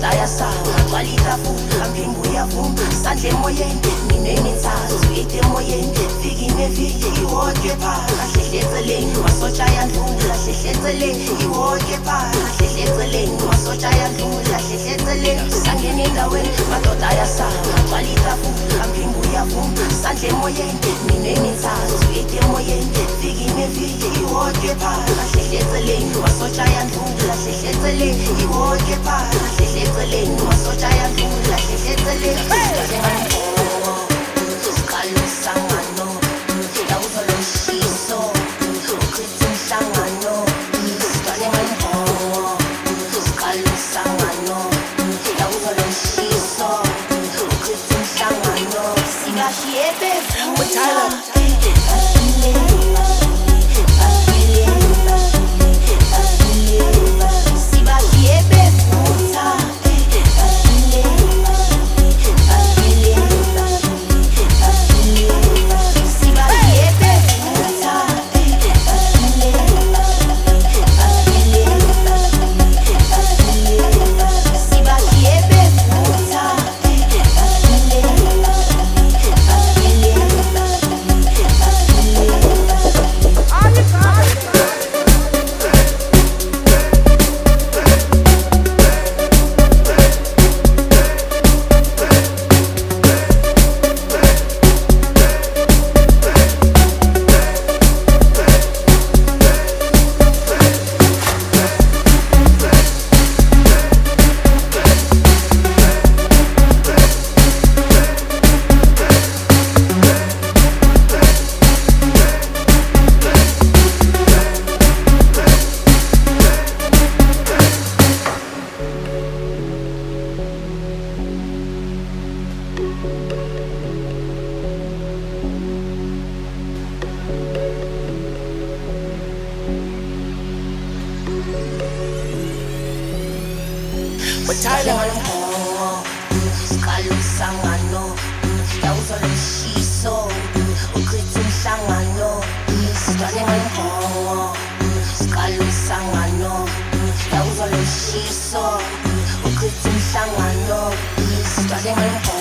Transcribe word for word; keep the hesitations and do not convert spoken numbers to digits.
madoda ayasaba agcwala itafula amphimbo uyavuma sandle emoyeni ninenithathu ite emoyeni fiki neviki iwodwe phaa kahlehleceleni masotsha ayandlula hlehleceleni iwodwe phaa kahlehleceleni masotsha ayandlula hlehleceleni sangena endaweni madoda ayasaba agcwala itafula amphimbo uyavuma sandle emoyeni ninenithathu ite emoyeni fiki neviki iwodwe phaa kahlehleceleni masotsha ayandlula hlehleceleni iwodwe phaa kahlehleceleni masotsha ayandlula hlehleceleni Sangano, yawuzo lomshiso, ukhitha umhlangano, sidwale ngemhomo, siqala umhlangano, yawuzo lomshiso, ukhitha umhlangano, singashiye bevula. Starting